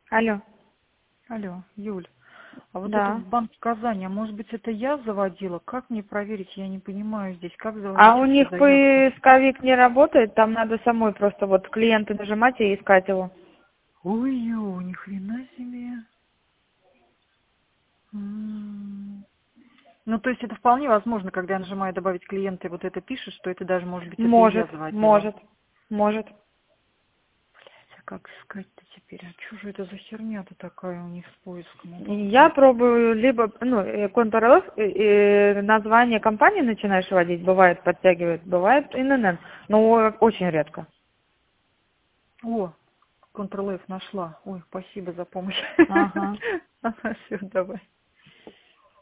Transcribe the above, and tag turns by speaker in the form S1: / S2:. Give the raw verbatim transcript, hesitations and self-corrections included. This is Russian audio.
S1: Алло.
S2: Алло, Юль, а вот этот
S1: Да.
S2: банк Казани, а может быть это я заводила? Как мне проверить? Я не понимаю здесь, как
S1: А
S2: заводить
S1: у
S2: вообще
S1: них
S2: заявку?
S1: поисковик не работает, там надо самой просто вот клиенты нажимать и искать его.
S2: Ой-ё, ни хрена себе. М. Ну, то есть это вполне возможно, когда я нажимаю добавить клиента, и вот это пишет, что это даже, может быть, это и я
S1: Может,
S2: заводила.
S1: может, может.
S2: Блять, а как искать-то теперь? А что же это за херня-то такая у них с поиском? А как
S1: Я
S2: это?
S1: пробую либо, ну, Ctrl-F, э, название компании начинаешь вводить, бывает подтягивает, бывает эн эн эн, но очень редко.
S2: О, Ctrl-F нашла. Ой, спасибо за помощь.
S1: Ага.
S2: Ага, все, давай.